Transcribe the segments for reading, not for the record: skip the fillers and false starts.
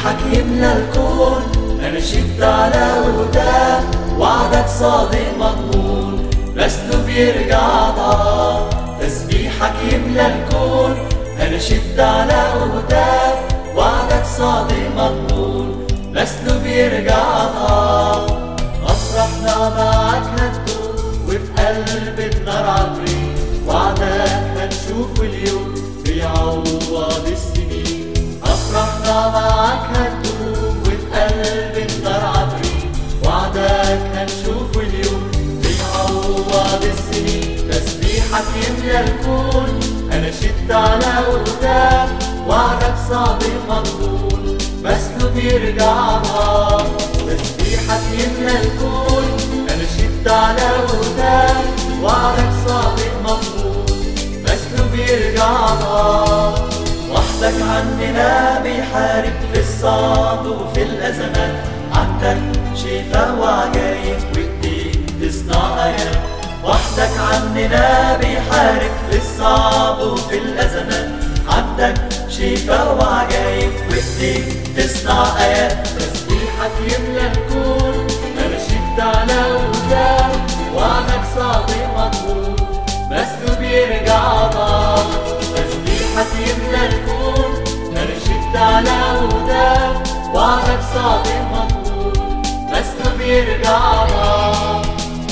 تسبيحك يملى الكون، أنا شدت على وداك، وعدك صادق مضمون، لسه بيرجع ضعف. تسبيحك يملى الكون، أنا شدت على وداك، وعدك صادق مضمون، لسه بيرجع ضعف. أفرحنا معك هتدوم، وفي قلب النار عطرين، وعدك هنشوف اليوم بيعوض السنين. أفرحنا معك هتدوم، وفي قلب النار عطرين، وعدك هنشوف اليوم بيعوض السنين. تسبيحك يملى الكون، أنا شدت على وداك، وعدك صادق مضمون، مثله بيرجع ضعف. تسبيحك يملى الكون، أنا شدت على وداك، وعدك صادق مضمون، مثله بيرجع ضعف. وحدك عننا بيحارب في الصعب وفي الأزمات، عندك شفاء وعجايب وإيديك تصنع آيات. وحدك عننا بيحارب في الصعب وفي الأزمات، عندك شفاء وعجايب وإيديك تصنع آيات. تسبيحك يملى الكون، أنا شدت على وداك، وعدك صادق مضمون، مثله بيرجع ضعف. تسبيحك يملى الكون، أنا شدت على وداك، وعدك صادق مضمون، مثله بيرجع ضعف.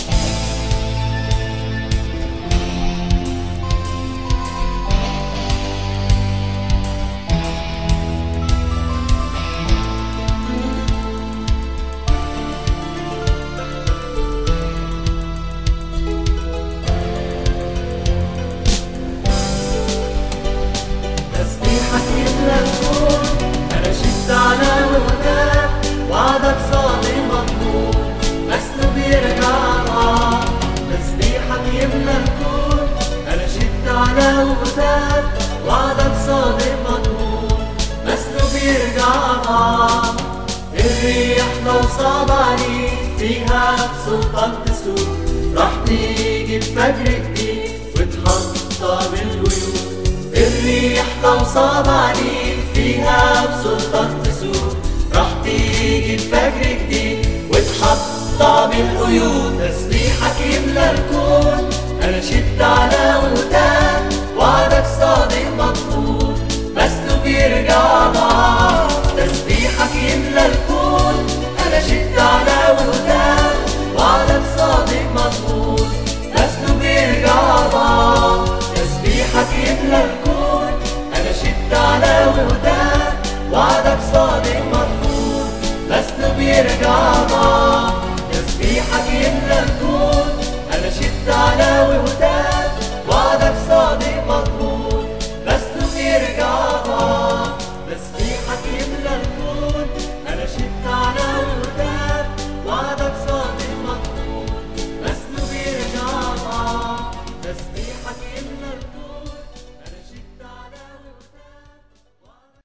تسبيحك يملى الكون، أنا شدت على وداك، وعدك صادق مضمون، مثله بيرجع ضعف. تسبيحك يملى الكون، أنا شدت على وداك، وعدك صادق مضمون، مثله بيرجع ضعف. الريح لو صعب عليك فيها بسلطان تسوق، راح تيجي بفجر جديد وتحطم القيود. الريح لو صعب عليك فيها بسلطان تسوق، راح تيجي بفجر جديد وتحطم القيود. تسبيحك يملى الكون، أنا شدت على وداك، وعدك